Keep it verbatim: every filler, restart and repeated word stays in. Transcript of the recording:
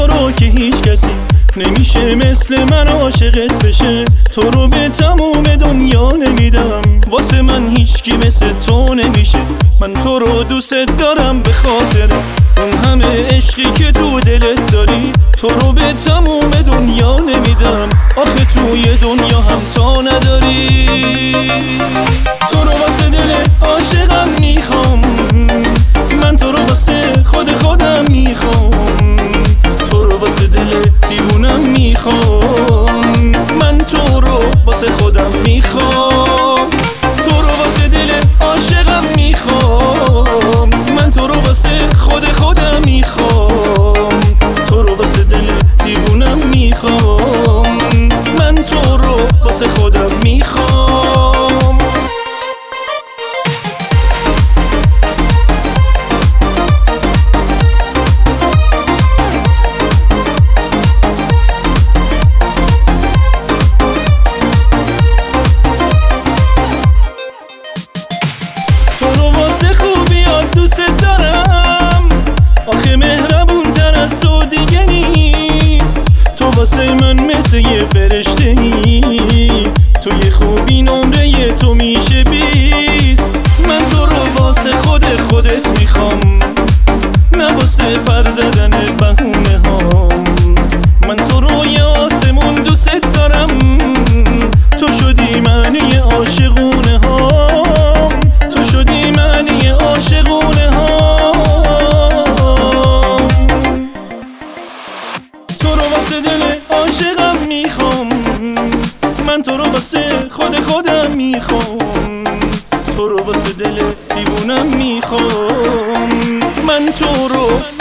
رو که هیچ کسی نمیشه مثل من عاشقت بشه. تو رو به تموم دنیا نمیدم، واسه من هیچکی مثل تو نمیشه. من تو رو دوست دارم به خاطر اون همه عشقی که تو دلت داری. تو رو به تموم دنیا نمیدم، آخه توی دنیا هم تا نداری. تو رو واسه دل عاشقم میخوام، من تو رو واسه خود خودم میخوام. تو رو واسه دل دیوونم میخوام، من تو رو واسه خودم میخوام. تو رو واسه دل عاشقم میخوام، من تو رو واسه خود خودم میخوام. تو رو واسه دل دیوونم میخوام، من تو رو واسه خودم میخوام. دوست دارم، آخه مهربون تر از تو دیگه نیست. تو واسه من مثل یه فرشته ای، توی خوبی نمره تو میشه بیست. من تو رو واسه خود خودت میخوام، نه واسه پر زدن بهونه هام. من تو رو یه آسمون دوست دارم، تو شدی معنی عاشقونه هام. تو شدی معنی عاشقونه هام. تو رو واسه دل عاشقم میخوام، من تو رو واسه خود خودم میخوام. تو رو واسه دل دیوونم میخوام، من تو رو